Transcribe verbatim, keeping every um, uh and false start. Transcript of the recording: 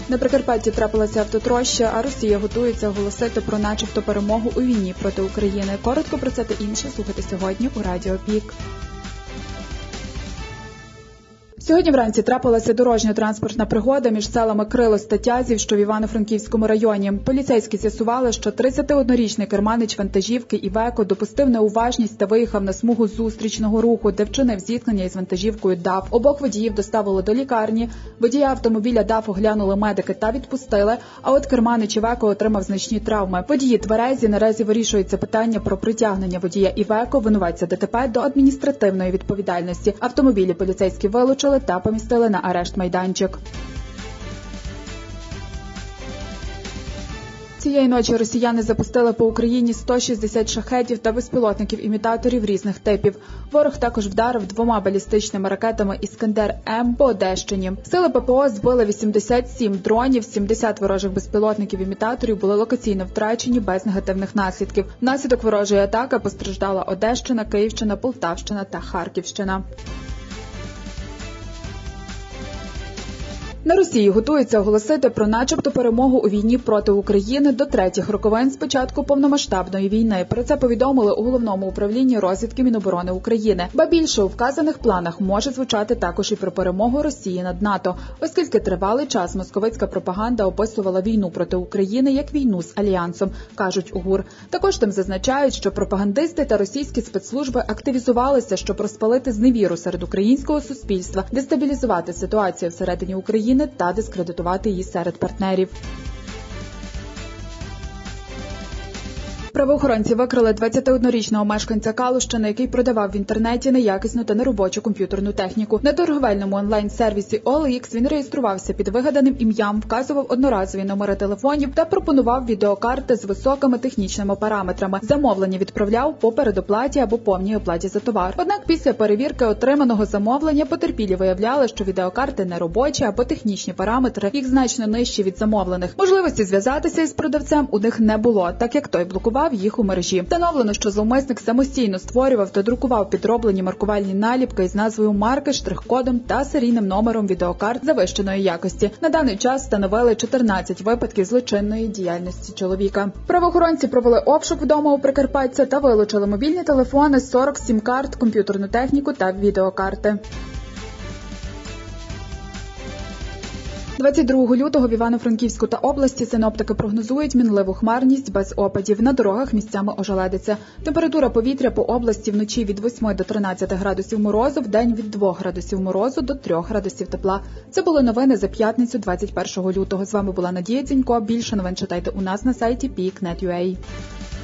На Прикарпатті трапилася автотроща, а Росія готується оголосити про начебто перемогу у війні проти України. Коротко про це та інше слухайте сьогодні у Радіо Пік. Сьогодні вранці трапилася дорожньо-транспортна пригода між селами Крилось та Тязів, що в Івано-Франківському районі. Поліцейські з'ясували, що тридцятиоднорічний керманич вантажівки Івеко допустив неуважність та виїхав на смугу зустрічного руху, де вчинив зіткнення із вантажівкою ДАФ. Обох водіїв доставили до лікарні. Водія автомобіля ДАФ оглянули медики та відпустили, а от керманич Івеко отримав значні травми. Водії тверезі, наразі вирішується питання про притягнення водія Івеко, винуватця ДТП, до адміністративної відповідальності. Автомобілі поліцейські вилучили та помістили на арешт-майданчик. Цієї ночі росіяни запустили по Україні сто шістдесят шахедів та безпілотників-імітаторів різних типів. Ворог також вдарив двома балістичними ракетами «Іскандер-М» по Одещині. Сили ППО збили вісімдесят сім дронів, сімдесят ворожих безпілотників-імітаторів були локаційно втрачені без негативних наслідків. Внаслідок ворожої атаки постраждала Одещина, Київщина, Полтавщина та Харківщина. На Росії готується оголосити про начебто перемогу у війні проти України до третіх роковин з початку повномасштабної війни. Про це повідомили у Головному управлінні розвідки Міноборони України. Ба більше, у вказаних планах може звучати також і про перемогу Росії над НАТО, оскільки тривалий час московицька пропаганда описувала війну проти України як війну з Альянсом, кажуть у ГУР. Також там зазначають, що пропагандисти та російські спецслужби активізувалися, щоб розпалити зневіру серед українського суспільства, дестабілізувати ситуацію всередині України та дискредитувати її серед партнерів. Правоохоронці викрили двадцятиоднорічного мешканця Калущини, який продавав в інтернеті неякісну та неробочу комп'ютерну техніку. На торговельному онлайн-сервісі о ел ікс він реєструвався під вигаданим ім'ям, вказував одноразові номери телефонів та пропонував відеокарти з високими технічними параметрами. Замовлення відправляв по передоплаті або повній оплаті за товар. Однак після перевірки отриманого замовлення потерпілі виявляли, що відеокарти неробочі або технічні параметри їх значно нижчі від замовлених. Можливості зв'язатися із продавцем у них не було, так як той блокував їх у мережі. Встановлено, що зловмисник самостійно створював та друкував підроблені маркувальні наліпки із назвою марки, штрих-кодом та серійним номером відеокарт завищеної якості. На даний час встановили чотирнадцять випадків злочинної діяльності чоловіка. Правоохоронці провели обшук вдома у прикарпатця та вилучили мобільні телефони, сорок сім-карт, комп'ютерну техніку та відеокарти. двадцять другого лютого в Івано-Франківську та області синоптики прогнозують мінливу хмарність без опадів. На дорогах місцями ожеледиться. Температура повітря по області вночі від восьми до тринадцяти градусів морозу, вдень від двох градусів морозу до трьох градусів тепла. Це були новини за п'ятницю двадцять першого лютого. З вами була Надія Дзінько. Більше новин читайте у нас на сайті пік крапка нет крапка ю а.